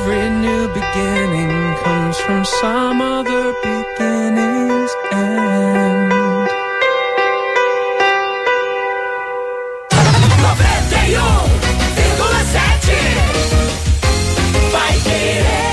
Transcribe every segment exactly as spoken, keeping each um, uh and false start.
Every new beginning comes from some other beginning's end. noventa e um vírgula sete Vai Querer.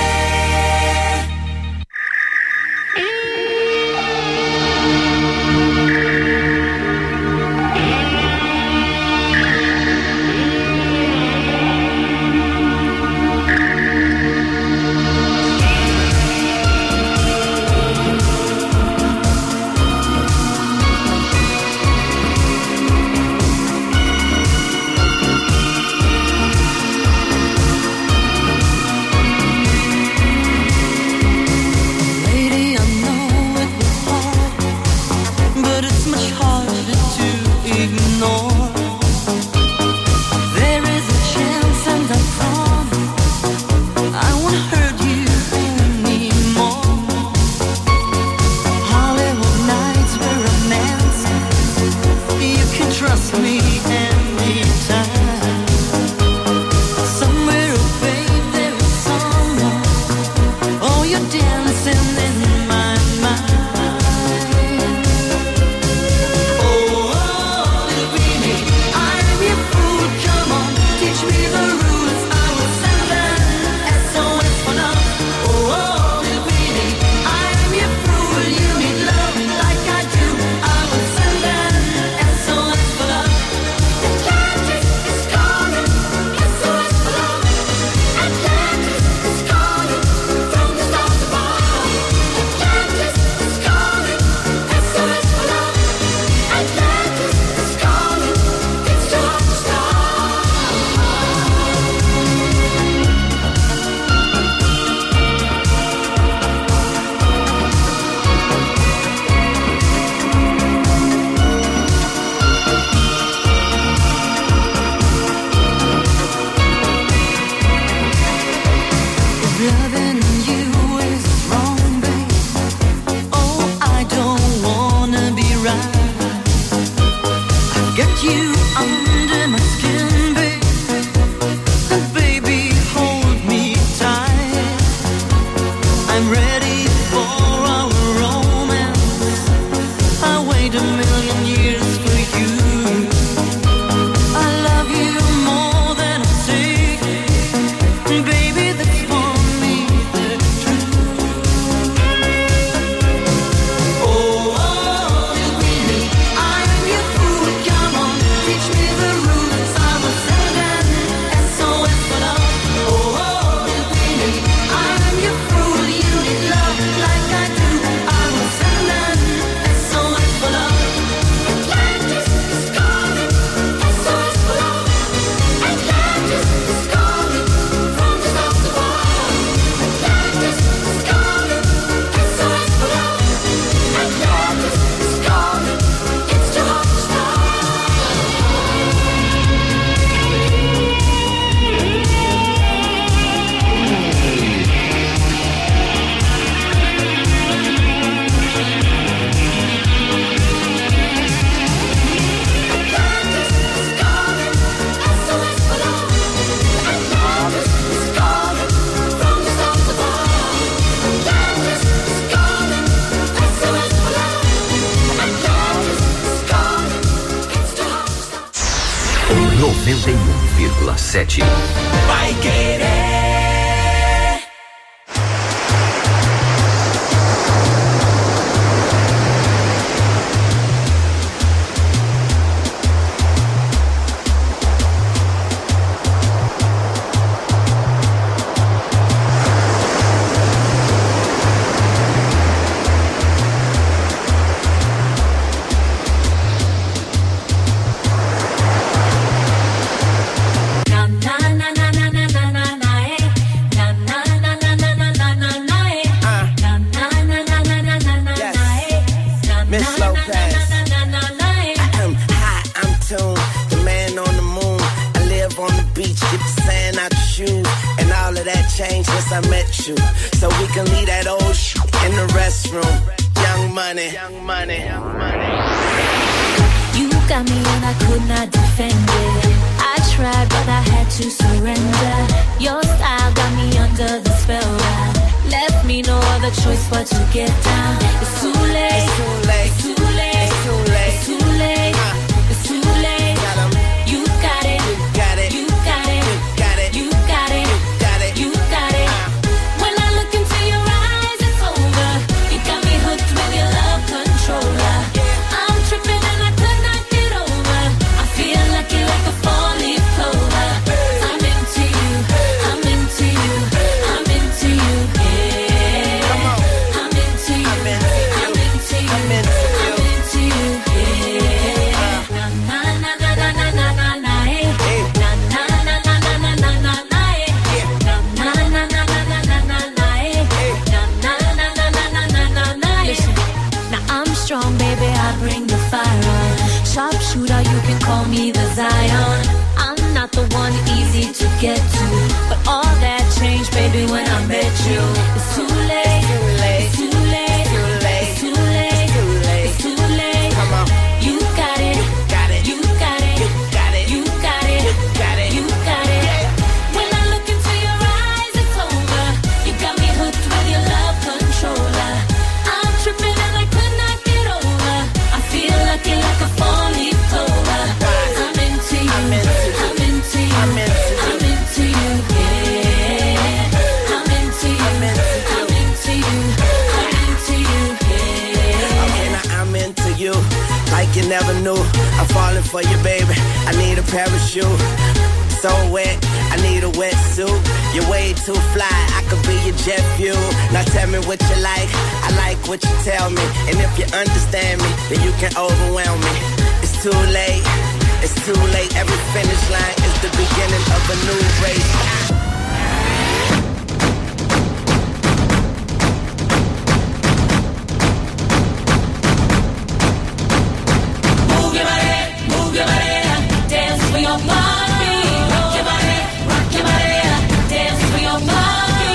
noventa e um vírgula sete Vai Querer. Changed since I met you, so we can leave that old shit in the restroom. Young money, young money, young money. You got me and I could not defend it. I I tried, but I had to surrender. Your style got me under the spell. Left me no other choice but to get down. It's too late. It's too late. It's too late. It's too late. It's too late. Uh, it's too late. You got it. You got it. You got it. You got it. You got it. You got it. You got it. Uh, when I look into your eyes, it's over. You got me hooked with your love controller. I'm tripping and I could not get over. I feel like you're like a four-leaf clover. I'm into you. I'm into you. I'm into you. Yeah. Come on. I'm into you. I'm into you. I'm into you. I'm into you. Yeah. Na na na na na na na na eh. Na na na na na na na na na eh. Na na na na na na na na na eh. Na na na na na na na na na. Listen, now I'm strong, baby. I bring the fire on. Sharpshooter, you can call me the Zion. I'm not the one easy to get to, but all that changed, baby, when I met you. It's too late. It's too late. It's too late. It's too late. Come on. You got it. Got it. You got it. You got it. You got it. You got it. You got it. When I look into your eyes, it's over. You got me hooked with your love controller. I'm tripping and I could not get over. I feel like you're like a four-leaf clover. I'm into you. I'm into you. I'm into you. Yeah. I'm into you. I'm into you. I'm into you. Yeah. Okay, now I'm into you, like you never knew. I'm falling for you, baby. I need a parachute. So wet, I need a wetsuit. You're way too fly, I could be your jet fuel. Now tell me what you like, I like what you tell me. And if you understand me, then you can overwhelm me. It's too late, it's too late. Every finish line is the beginning of a new race. Move your body, move your body, dance for your body. Rock your body, rock your body, dance for your body.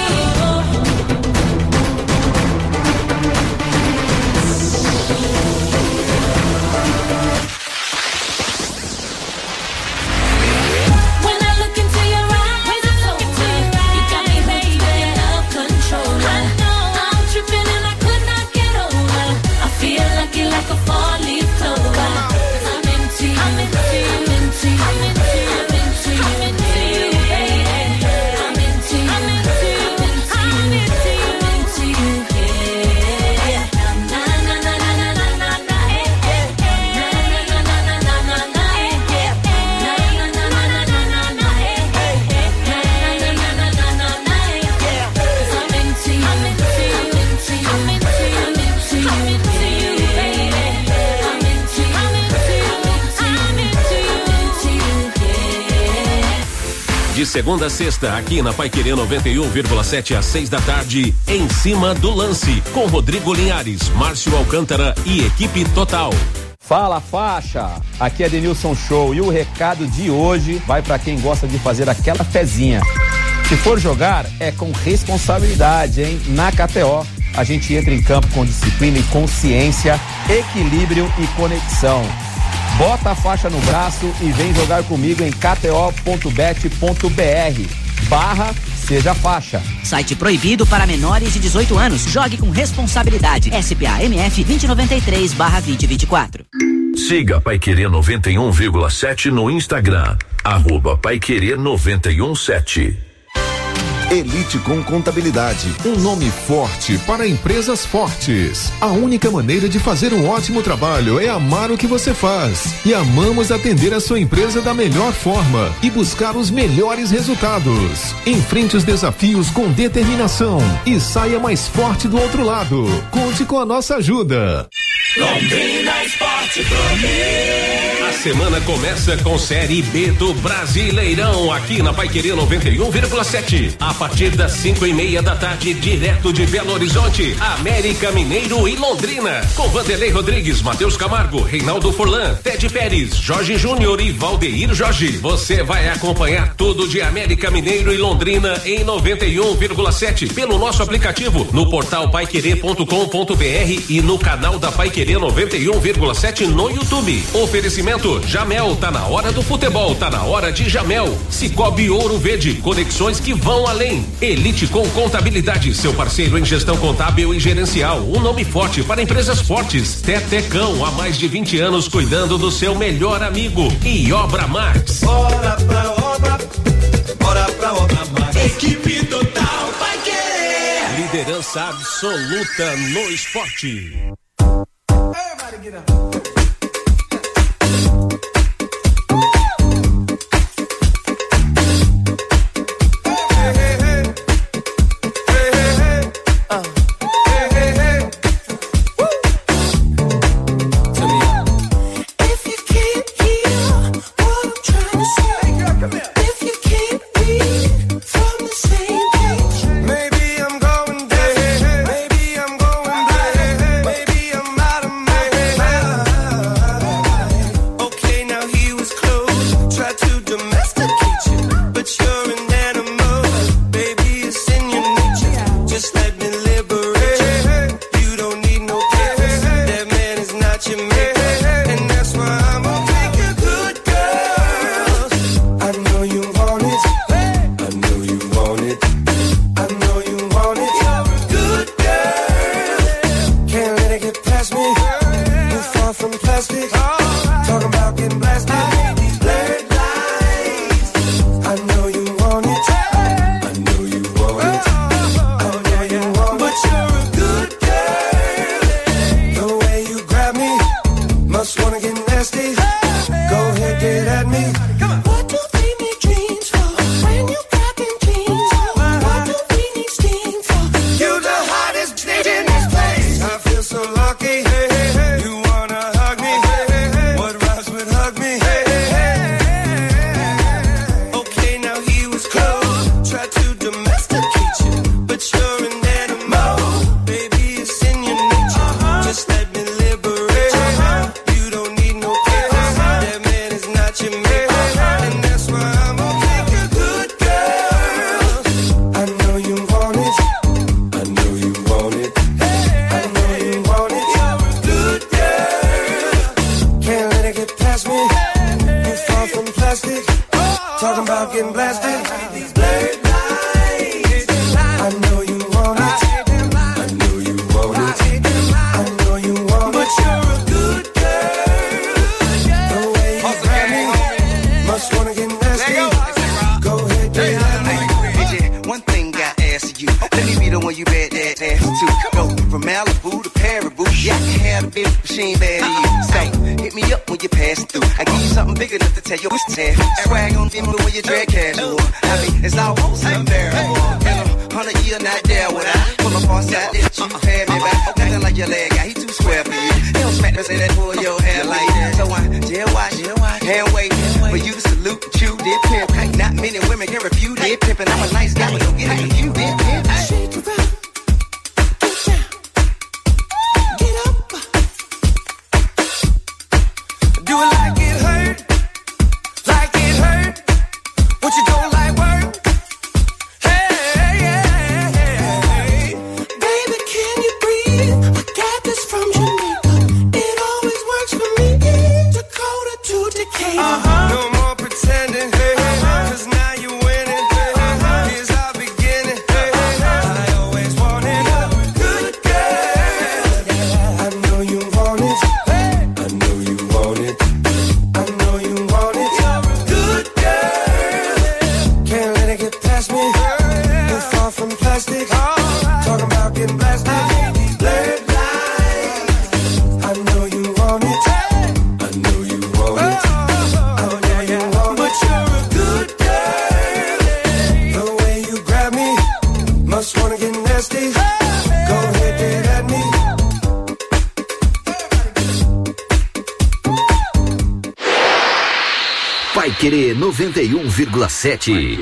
When I look into your eyes, it's over. You got me hooked with your love controller. I'm tripping and I could not get over. I feel like you're like a four-leaf clover. I'm into you. I'm into you. I'm into you. I'm into you. I'm into you. I'm into you. Yeah. I'm into you. I'm into you. I'm into you. I'm into you. Yeah. Na na na na na na na na eh. Na na na na na na na na eh. Na na na na na na na na eh. Na na na na na na na eh. 'Cause I'm into you. I'm into you. I'm into you. I'm into you. I'm into you. I'm into you, baby. I'm into you. I'm into you. I'm into you. I'm into you, yeah. De segunda a sexta, aqui na Paiquerê noventa e um vírgula sete às seis da tarde, Em Cima do Lance, com Rodrigo Linhares, Márcio Alcântara e equipe total. Fala, faixa! Aqui é Denilson Show e o recado de hoje vai para quem gosta de fazer aquela fezinha. Se for jogar, é com responsabilidade, hein? Na K T O, a gente entra em campo com disciplina e consciência, equilíbrio e conexão. Bota a faixa no braço e vem jogar comigo em kto.bet.br barra seja faixa. Site proibido para menores de dezoito anos. Jogue com responsabilidade. S P A M F vinte e noventa e três barra vinte e vinte e quatro. Siga Paiquerê noventa e um vírgula sete no Instagram. Arroba Paiquerê noventa e um sete. Elite com Contabilidade, um nome forte para empresas fortes. A única maneira de fazer um ótimo trabalho é amar o que você faz. E amamos atender a sua empresa da melhor forma e buscar os melhores resultados. Enfrente os desafios com determinação e saia mais forte do outro lado. Conte com a nossa ajuda. Londrina Esporte Clube. A semana começa com Série B do Brasileirão, aqui na Paiquerê noventa e um vírgula sete. A partir das cinco e meia da tarde, direto de Belo Horizonte, América Mineiro e Londrina, com Vanderlei Rodrigues, Matheus Camargo, Reinaldo Furlan, Ted Pérez, Jorge Júnior e Valdeir Jorge. Você vai acompanhar tudo de América Mineiro e Londrina em noventa e um vírgula sete pelo nosso aplicativo, no portal paiquerê ponto com ponto br e no canal da Paiquerê Querer noventa e um vírgula sete no YouTube. Oferecimento Jamel, tá na hora do futebol, tá na hora de Jamel. Cicobi Ouro Verde, conexões que vão além. Elite com Contabilidade, seu parceiro em gestão contábil e gerencial. Um nome forte para empresas fortes. Tetecão, há mais de vinte anos cuidando do seu melhor amigo. E Obra Max. Bora pra obra, bora pra Obra Max. Equipe total vai querer. Liderança absoluta no esporte. Everybody get up. Paiquerê noventa e um vírgula sete.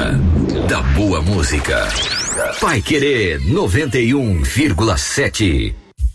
hora da boa música. Pai Querer noventa e um vírgula sete.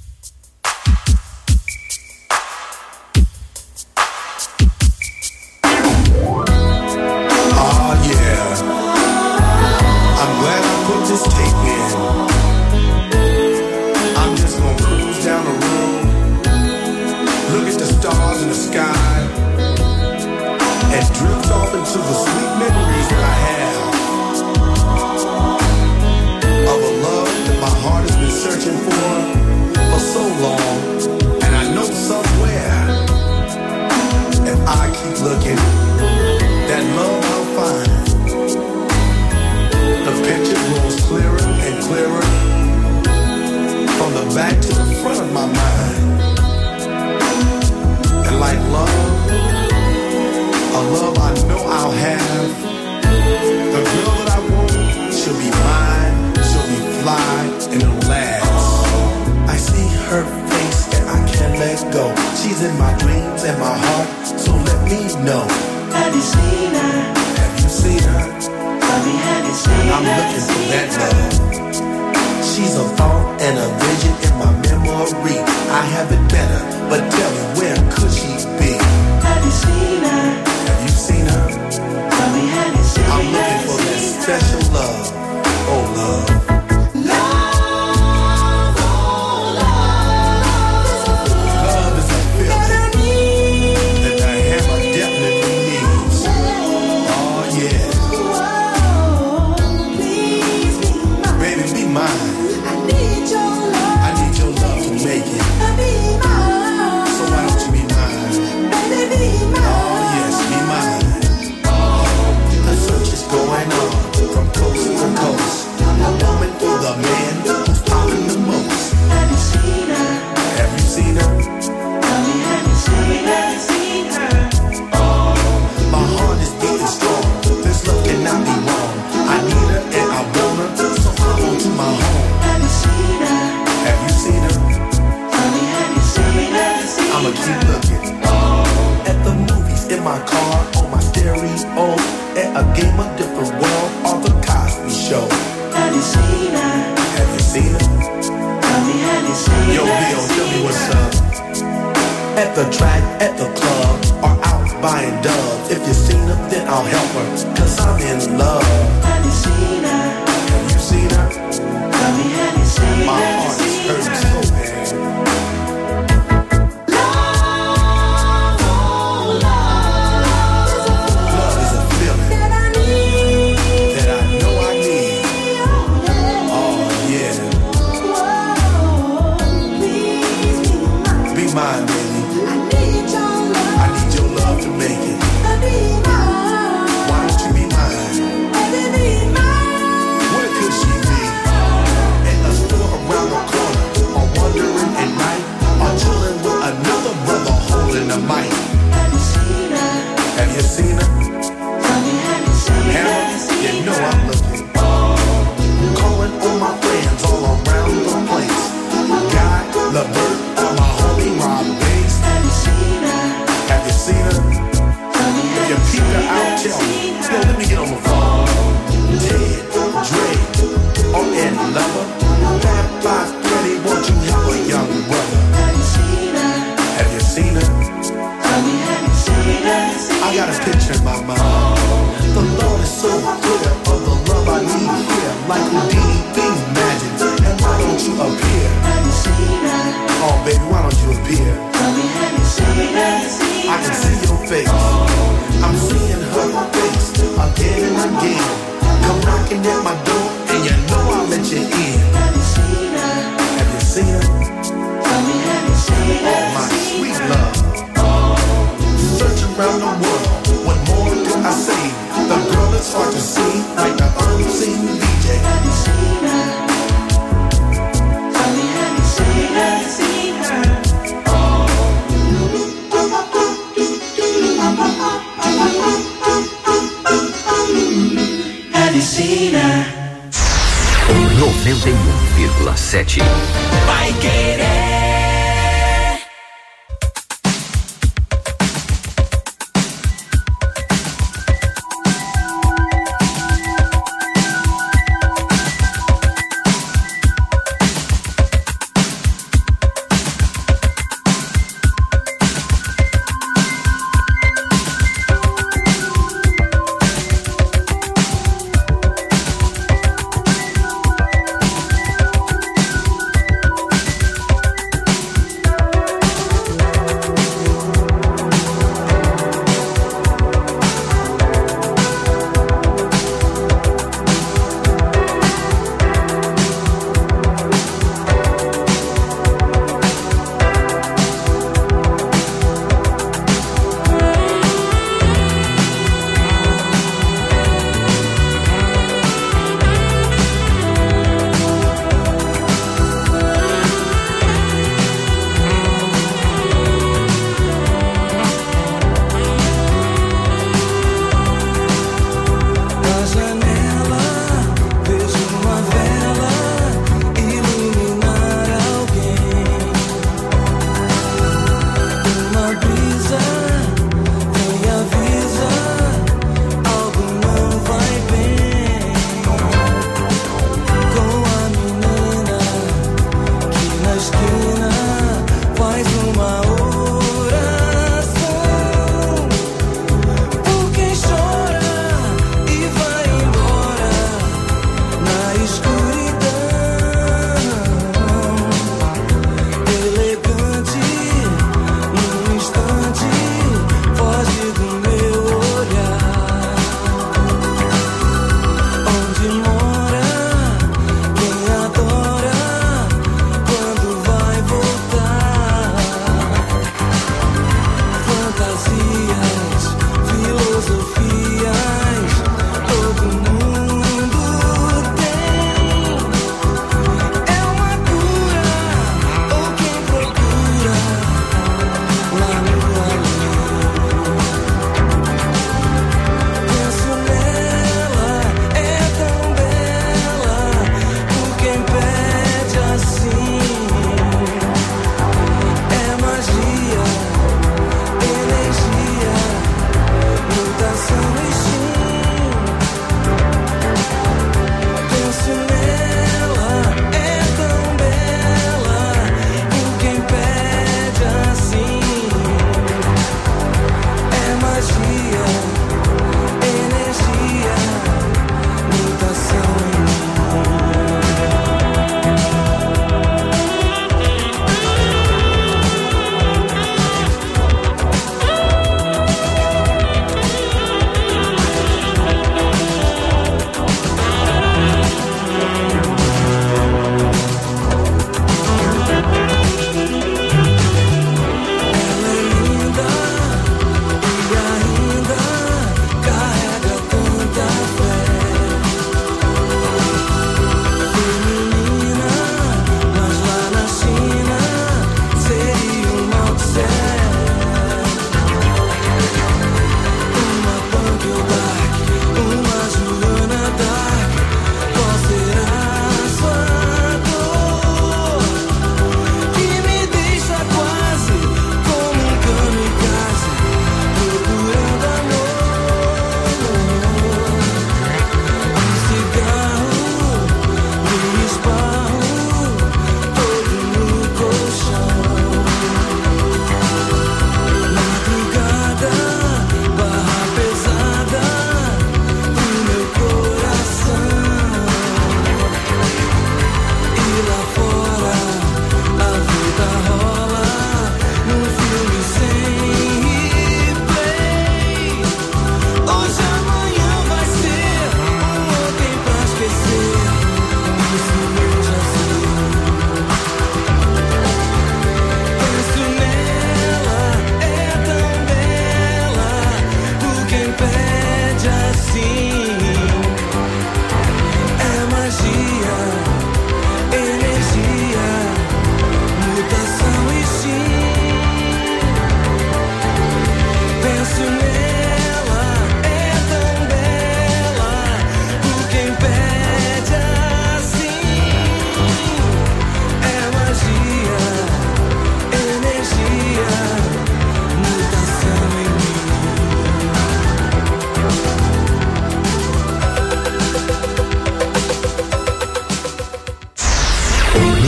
noventa e um vírgula sete. Vai Querer.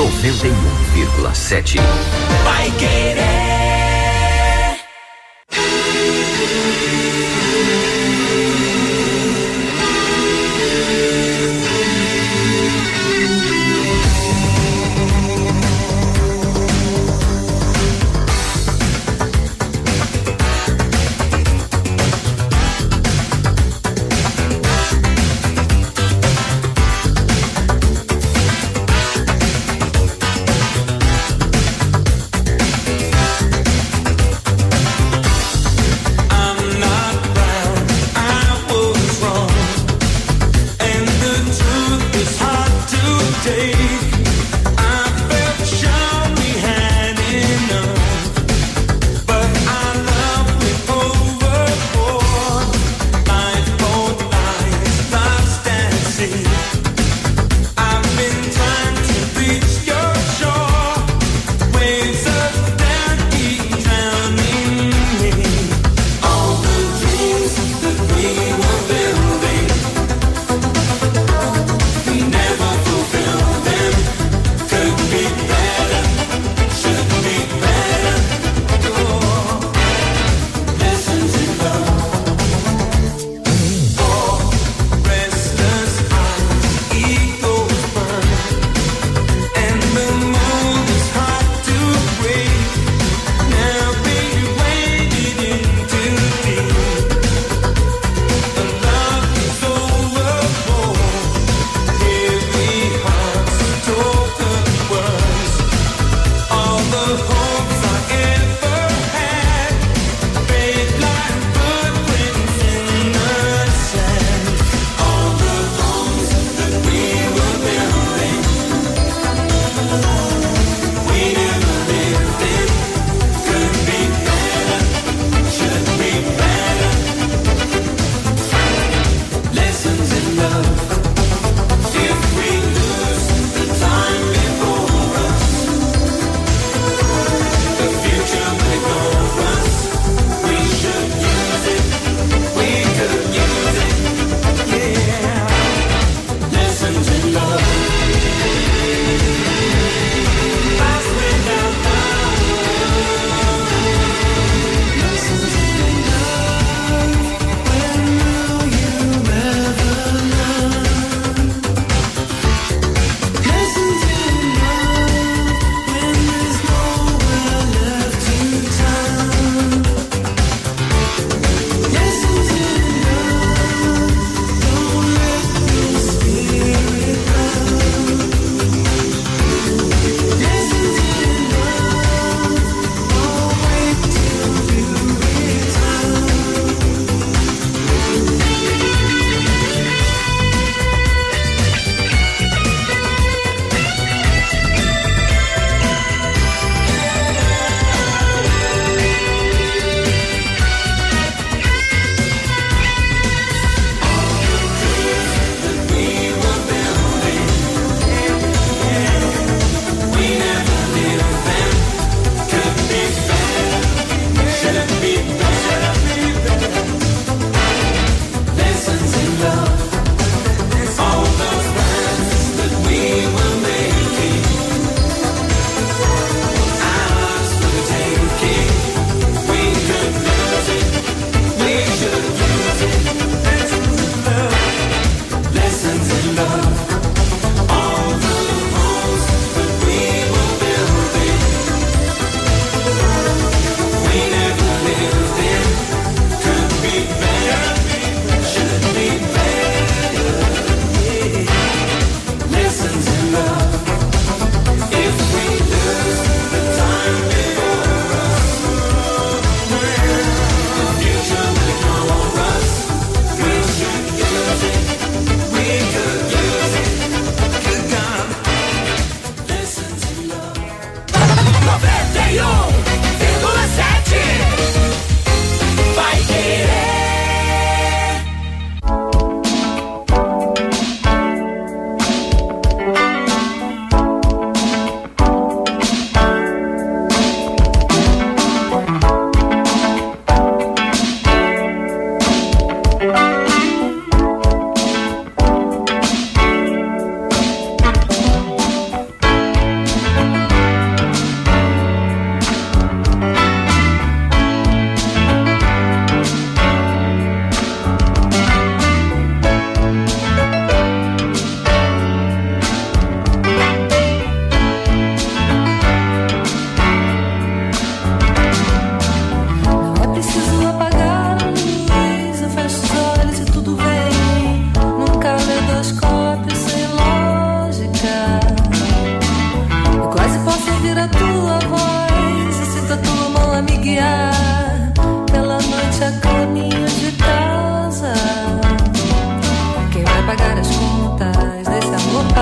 noventa e um vírgula sete. Vai Querer.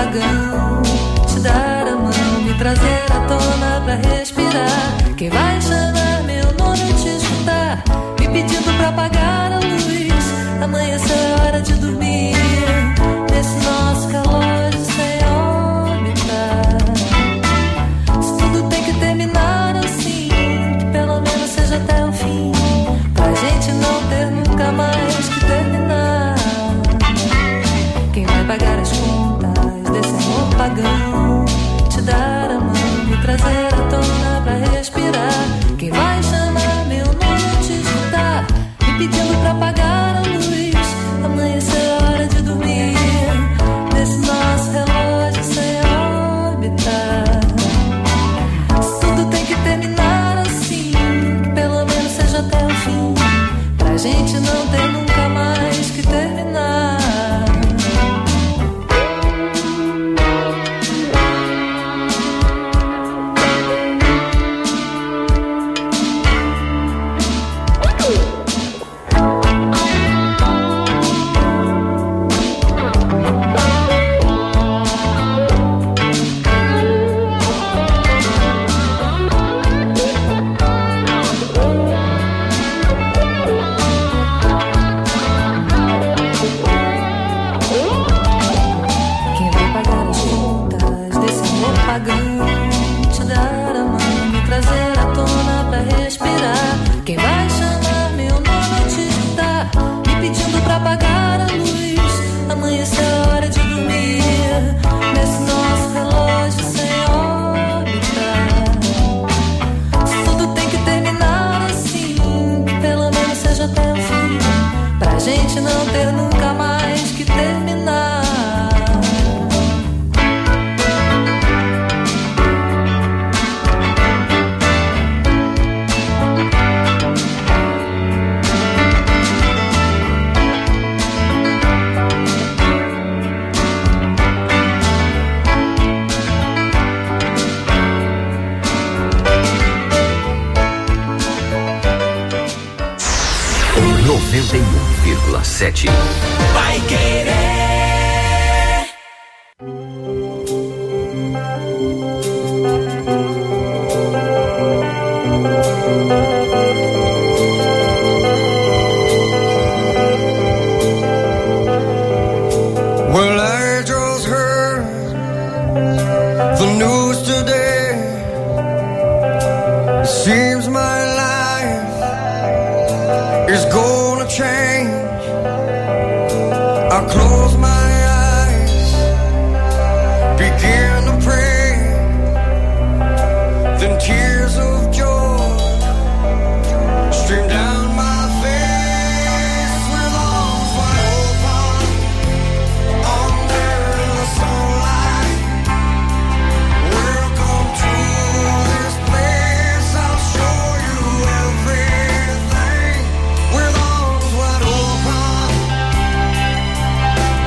apagão. Te dar a mão, me trazer à tona pra respirar. Quem vai chamar meu nome e te escutar, me pedindo pra apagar a luz. Amanheceu, é hora de dormir nesse nosso relógio sem órbita. Se tudo tem que terminar assim, que pelo menos seja até o fim, pra gente não ter nunca mais que terminar. Quem vai pagar as contas desse amor pagão? Te dar a mão, me trazer à tona pra respirar. Quem vai chamar meu nome e te escutar, me pedindo pra apagar a luz. Amanheceu, é hora de dormir nesse nosso relógio sem órbita. Tudo tem que terminar assim, que pelo menos seja até o fim, pra gente não ter nunca mais que terminar. noventa e um vírgula sete. Vai querer. Well, I just heard the news today. It seems my life is gonna change. I close my eyes, begin to pray, then tears of joy stream down my face with arms wide open under the sunlight. Welcome to this place, I'll show you everything with arms wide open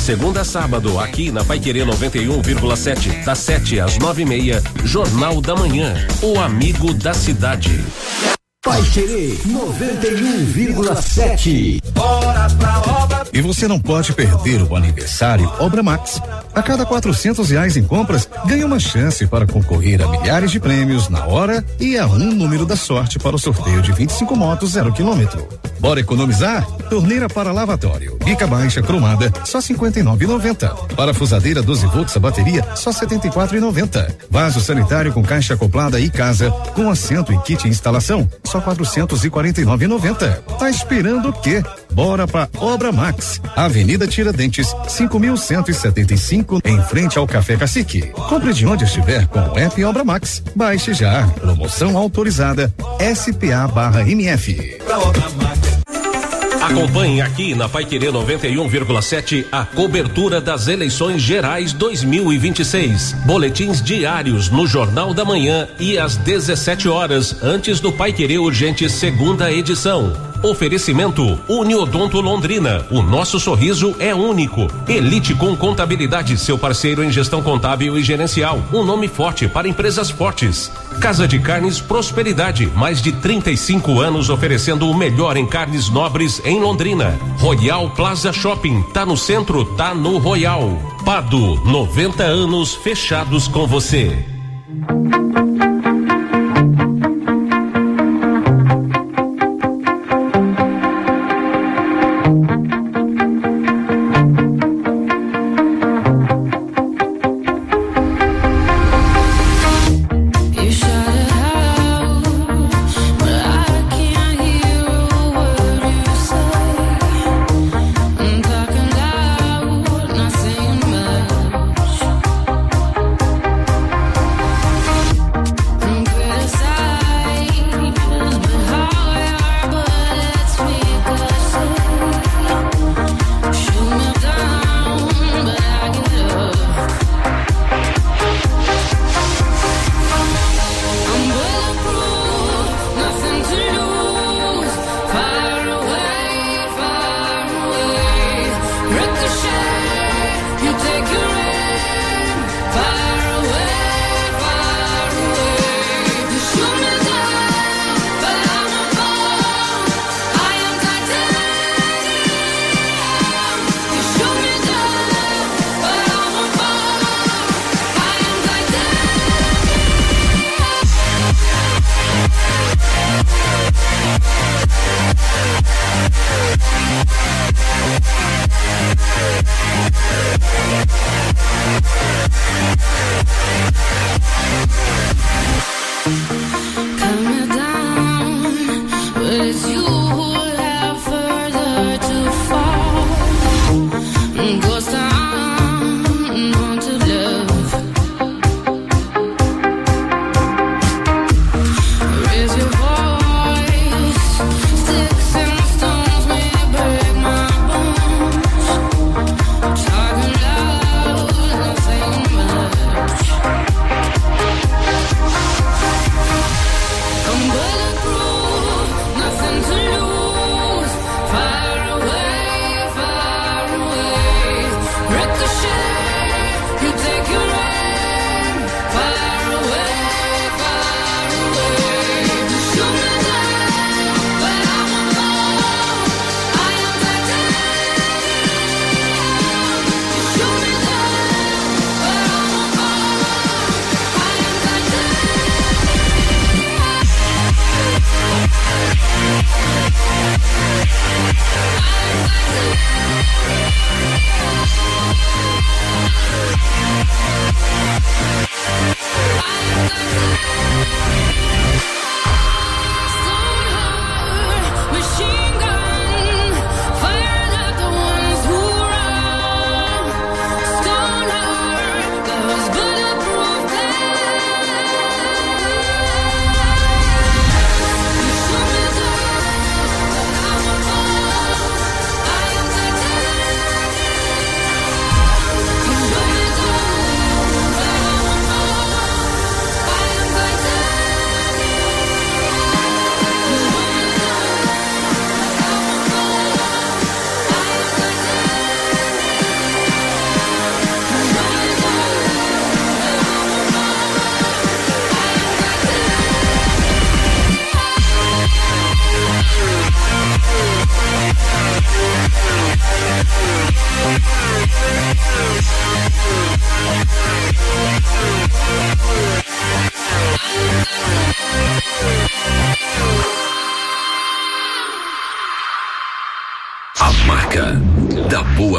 segunda a sábado, aqui na Paiquerê noventa e um vírgula sete, das sete às nove e meia, Jornal da Manhã, o amigo da cidade. Paiquerê noventa e um vírgula sete. Bora pra obra. E você não pode perder o aniversário Obra Max. A cada quatrocentos reais em compras, ganha uma chance para concorrer a milhares de prêmios na hora e a um número da sorte para o sorteio de vinte e cinco motos zero quilômetro. Bora economizar? Torneira para lavatório, bica baixa cromada, só cinquenta e nove reais e noventa centavos. Parafusadeira doze volts a bateria, só setenta e quatro reais e noventa centavos. Vaso sanitário com caixa acoplada e casa, com assento e kit instalação, só quatrocentos e quarenta e nove reais e noventa centavos. Tá esperando o quê? Bora pra Obra Max, Avenida Tiradentes, cinco mil cento e setenta e cinco, em frente ao Café Cacique. Compre de onde estiver com o app Obra Max. Baixe já. Promoção autorizada S P A barra M F. Acompanhe aqui na Paiquerê noventa e um vírgula sete a cobertura das eleições gerais dois mil e vinte e seis. Boletins diários no Jornal da Manhã e às dezessete horas, antes do Paiquerê Urgente segunda edição. Oferecimento Uniodonto Londrina. O nosso sorriso é único. Elite com Contabilidade, seu parceiro em gestão contábil e gerencial. Um nome forte para empresas fortes. Casa de Carnes Prosperidade. Mais de trinta e cinco anos oferecendo o melhor em carnes nobres em Londrina. Royal Plaza Shopping. Tá no centro, tá no Royal. Pado, noventa anos fechados com você.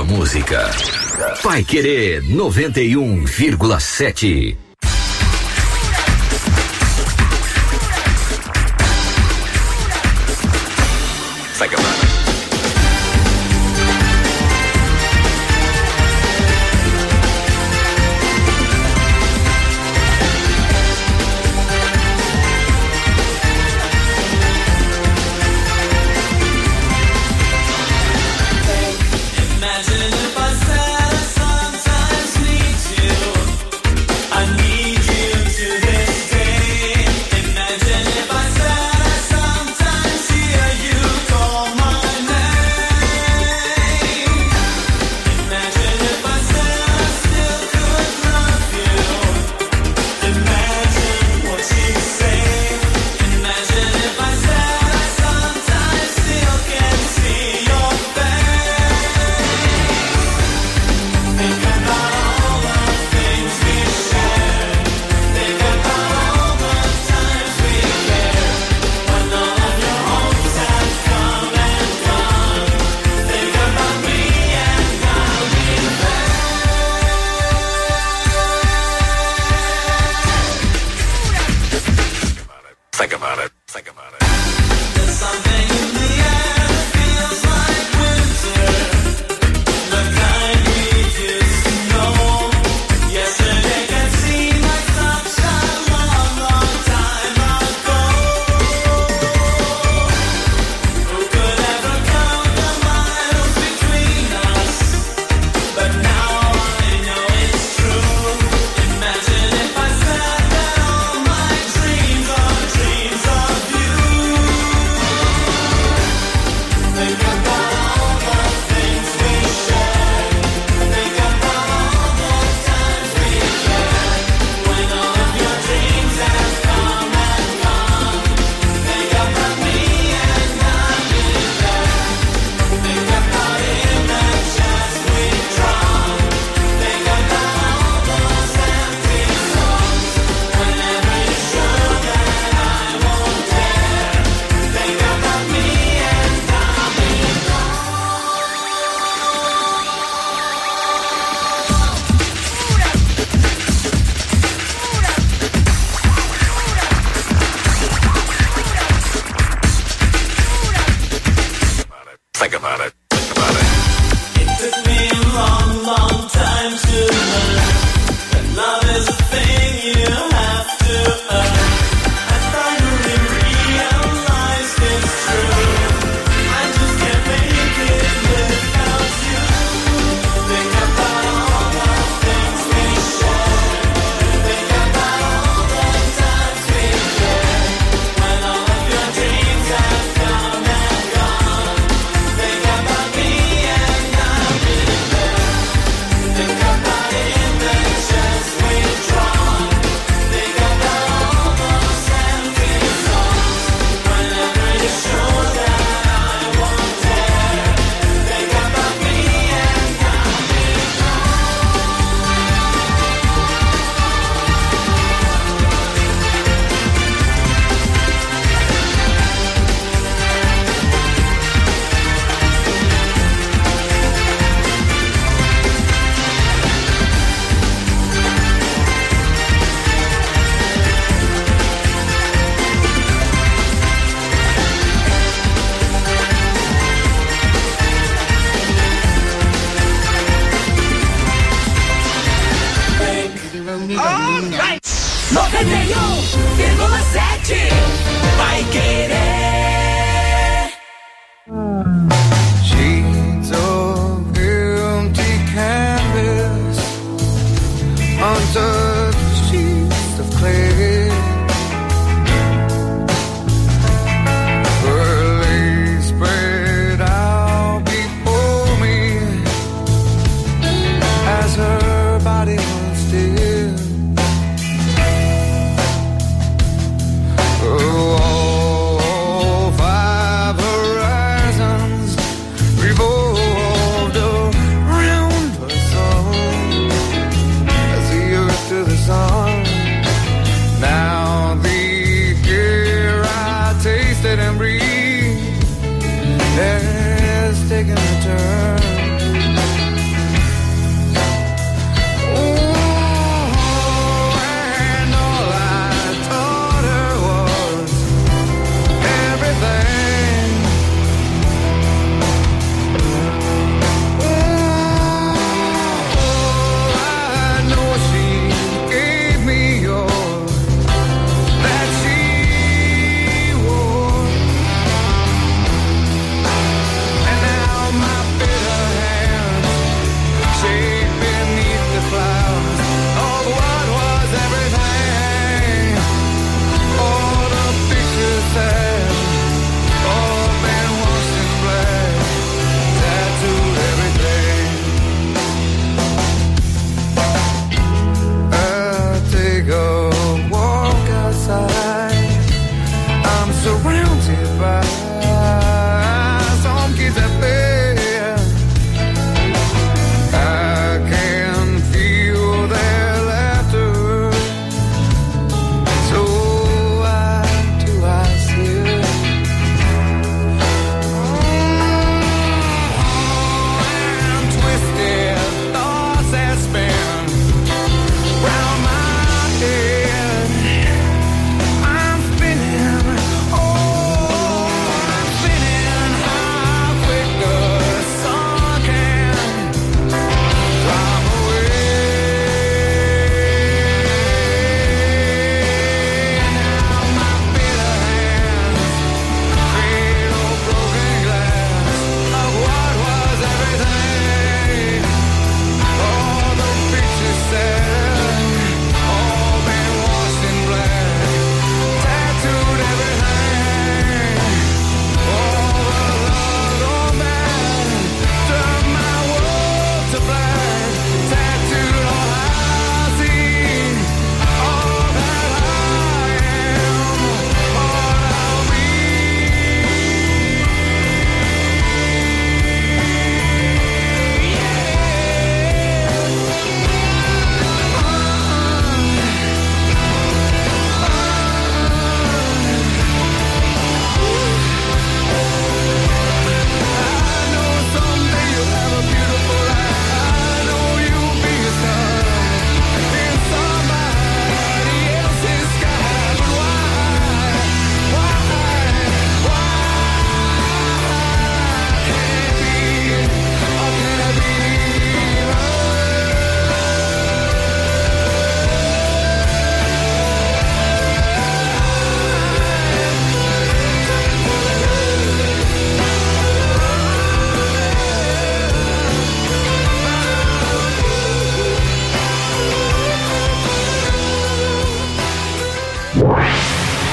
boa música. Paiquerê noventa e um vírgula sete. Imagine if I said I sometimes need you. I need you to this day. Imagine if I said I sometimes hear you call my name. Imagine if I said I still could love you. Imagine what you'd say. Imagine if I said I sometimes still can see your face. Think about all the things we shared. Think about all the times we cared. When all of your hopes have come and gone. Think about me and I'll be there. Think about it. Think about it. There's something in the air that feels like winter. The kind we used to know. Yesterday can seem like sunshine long, long time ago. Who could ever count the miles between us? But now I know it's true. Imagine if I said that all my dreams are dreams of you. Think about all the things we shared. Think about all the times we cared. When all of your dreams have come and gone. Think about me and I'll be there. Think about images we've drawn. Think about all those empty songs. Whenever you're sure that I won't dare. Think about me and I'll be Think about it. Think about it. It took me a long, long time to learn that love is a thing you have to earn. I finally realized it's true. I just can't make it without you. Think about all the things we shared. Think about all the times we cared. When all of your dreams have come and gone. Think about me and I'll be there. Think about images we've drawn. Think about all those empty songs. Whenever you're sure that I won't dare. Think about me and I'll be noventa e um vírgula sete Vai Querer. Sheets of empty canvas untouched sheets of clay. Her legs spread out before me as her body was still. Oh,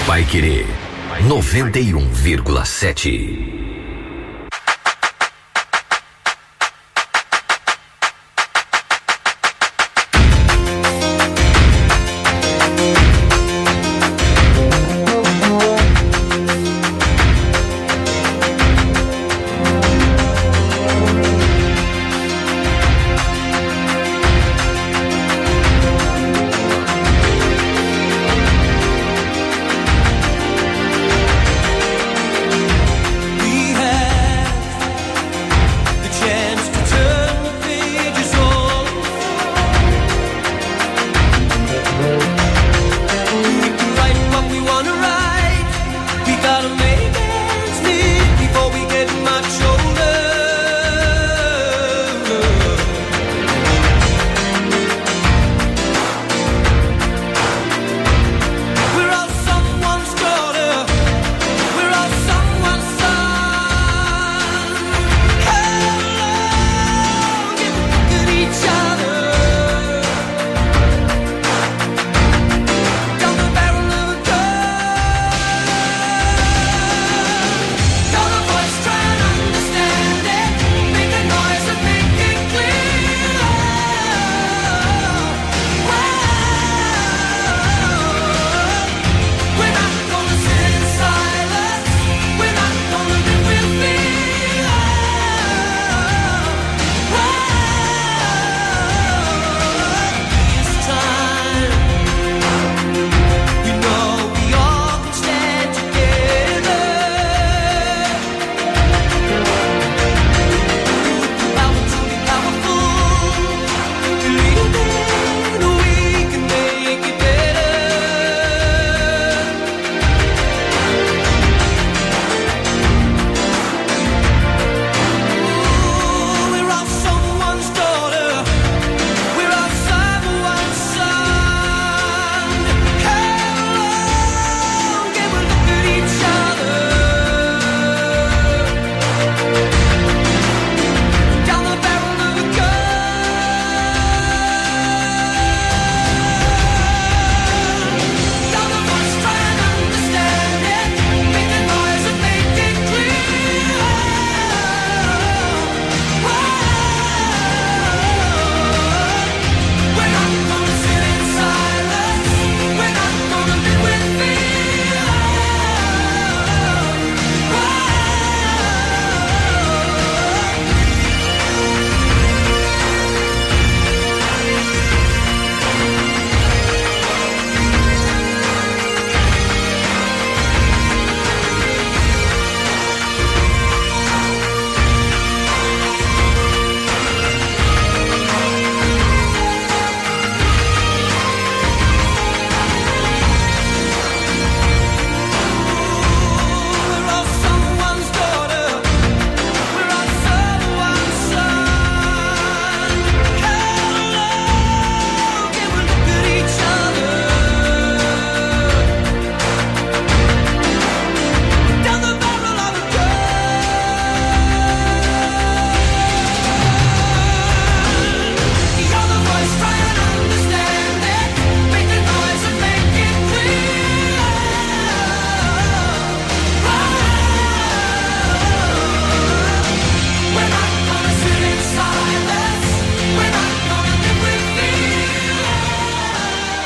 Paiquerê noventa e um vírgula sete.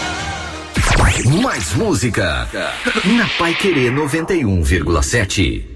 Mais música na Paiquerê noventa e um vírgula sete.